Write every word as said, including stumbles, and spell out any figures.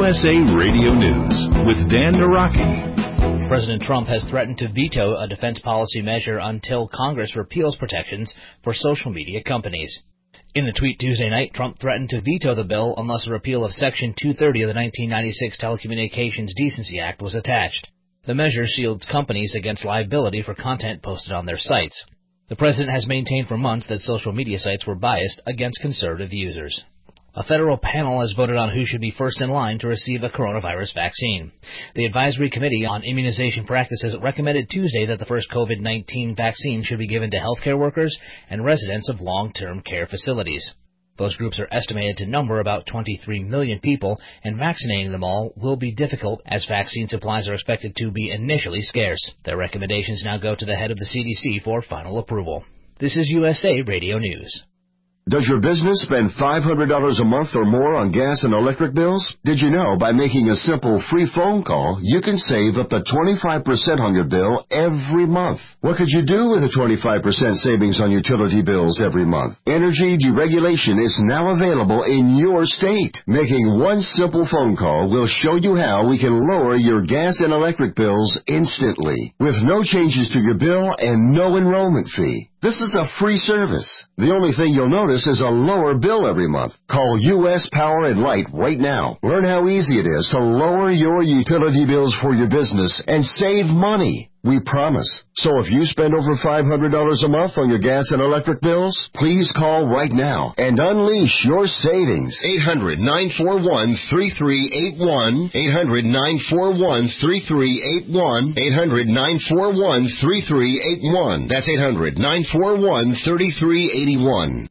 S A Radio News with Dan Naraki. President Trump has threatened to veto a defense policy measure until Congress repeals protections for social media companies. In a tweet Tuesday night, Trump threatened to veto the bill unless a repeal of Section two thirty of the nineteen ninety-six Telecommunications Decency Act was attached. The measure shields companies against liability for content posted on their sites. The president has maintained for months that social media sites were biased against conservative users. A federal panel has voted on who should be first in line to receive a coronavirus vaccine. The Advisory Committee on Immunization Practices recommended Tuesday that the first COVID nineteen vaccine should be given to healthcare workers and residents of long-term care facilities. Those groups are estimated to number about twenty-three million people, and vaccinating them all will be difficult as vaccine supplies are expected to be initially scarce. Their recommendations now go to the head of the C D C for final approval. This is U S A Radio News. Does your business spend five hundred dollars a month or more on gas and electric bills? Did you know by making a simple free phone call, you can save up to twenty-five percent on your bill every month? What could you do with a twenty-five percent savings on utility bills every month? Energy deregulation is now available in your state. Making one simple phone call will show you how we can lower your gas and electric bills instantly, with no changes to your bill and no enrollment fee. This is a free service. The only thing you'll notice is a lower bill every month. Call U S Power and Light right now. Learn how easy it is to lower your utility bills for your business and save money. We promise. So if you spend over five hundred dollars a month on your gas and electric bills, please call right now and unleash your savings. eight hundred, nine four one, three three eight one. eight hundred, nine four one, three three eight one. eight hundred, nine four one, three three eight one. That's eight hundred, nine four one, three three eight one.